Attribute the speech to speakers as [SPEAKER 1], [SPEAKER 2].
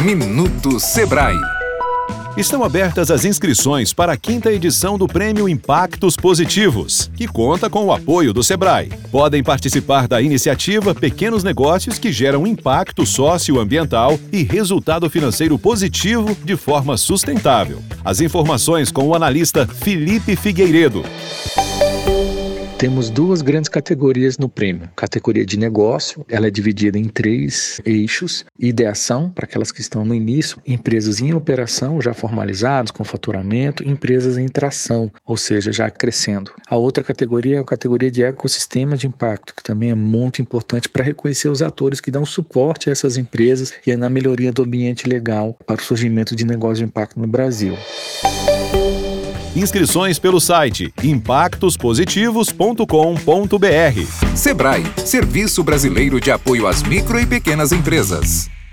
[SPEAKER 1] Minuto Sebrae.
[SPEAKER 2] Estão abertas as inscrições para a 5ª edição do Prêmio Impactos Positivos, que conta com o apoio do Sebrae. Podem participar da iniciativa pequenos negócios que geram impacto socioambiental e resultado financeiro positivo de forma sustentável. As informações com o analista Felipe Figueiredo.
[SPEAKER 3] Temos duas grandes categorias no prêmio. Categoria de negócio, ela é dividida em 3 eixos. Ideação, para aquelas que estão no início, empresas em operação, já formalizados, com faturamento, empresas em tração, ou seja, já crescendo. A outra categoria é a categoria de ecossistema de impacto, que também é muito importante para reconhecer os atores que dão suporte a essas empresas e na melhoria do ambiente legal para o surgimento de negócios de impacto no Brasil.
[SPEAKER 2] Inscrições pelo site impactospositivos.com.br.
[SPEAKER 1] Sebrae, Serviço Brasileiro de Apoio às Micro e Pequenas Empresas.